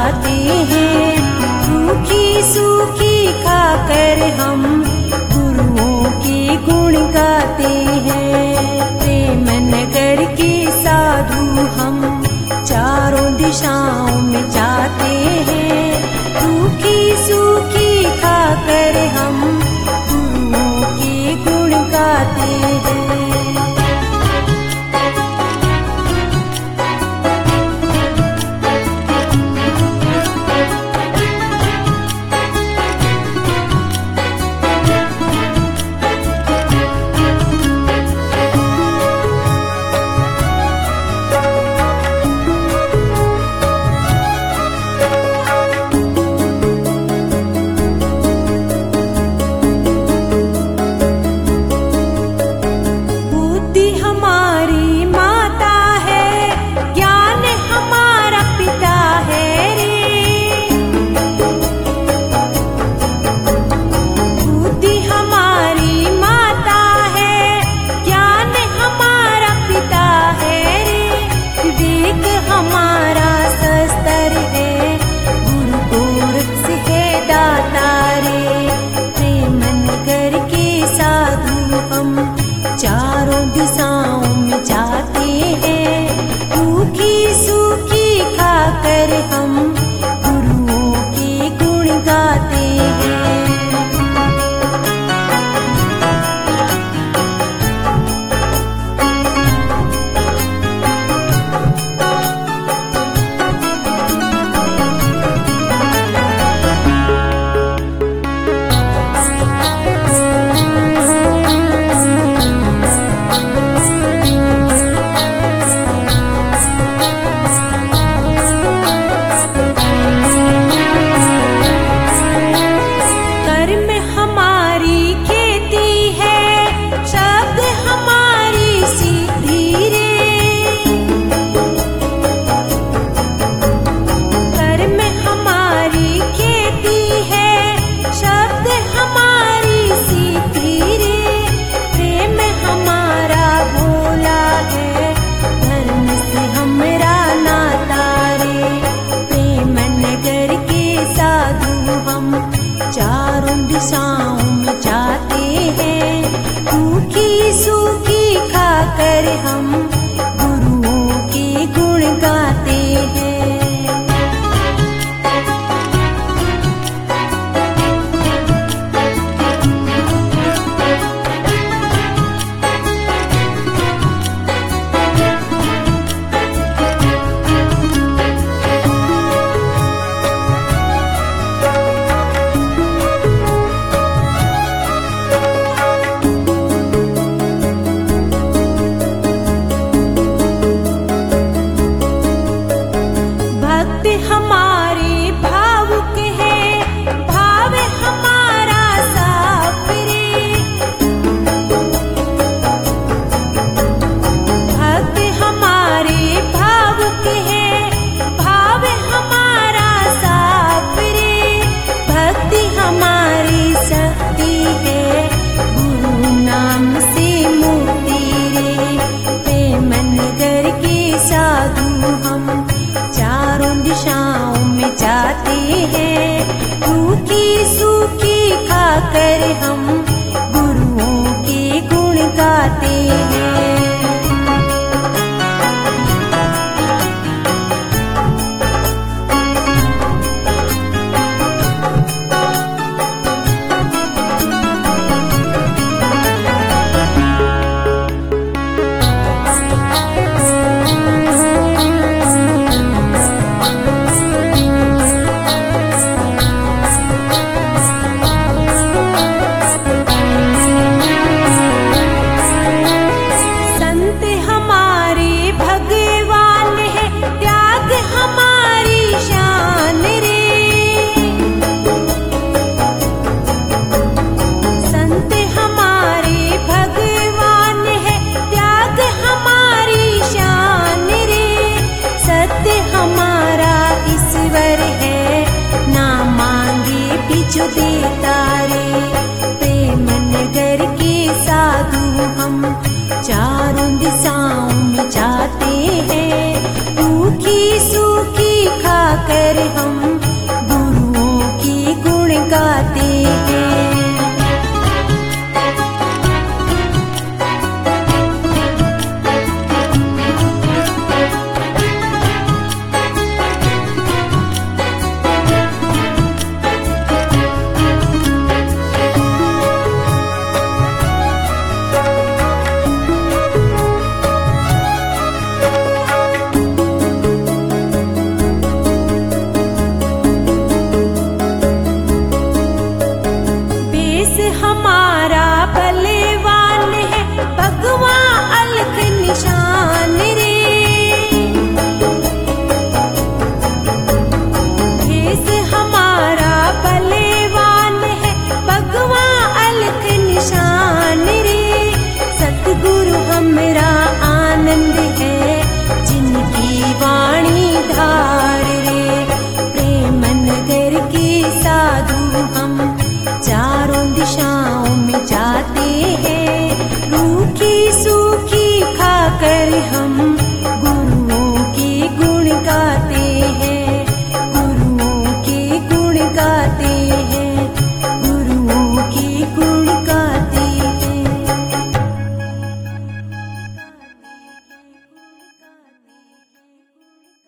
जाते हैं। रूखी सूखी खाकर हम गुरुओं के गुण गाते हैं। प्रेम नगर के साधु हम चारों दिशाओं में जाते हैं। रूखी सूखी खाकर हम गुरुओं के गुण गाते हैं। चारों दिशाओं में जाते हैं। रूखी सूखी खाकर हम गुरुओं के गुण गाते हैं। चारों दिशाओं में जाते हैं। रूखी सूखी खाकर हम गुरुओं के गुण गाते हैं। हमारे भावुक है, भाव हमारा साफ रे। भक्त हमारे भावुक है, भाव हमारा साफ रे। भक्ति हमारी शक्ति है, गुरु नाम से मुक्ति रे। प्रेम नगर के साधु हम चारों दिशाओं में जाते हैं। रूखी सूखी खाकर हम गुरुओं के गुण गाते हैं। बलि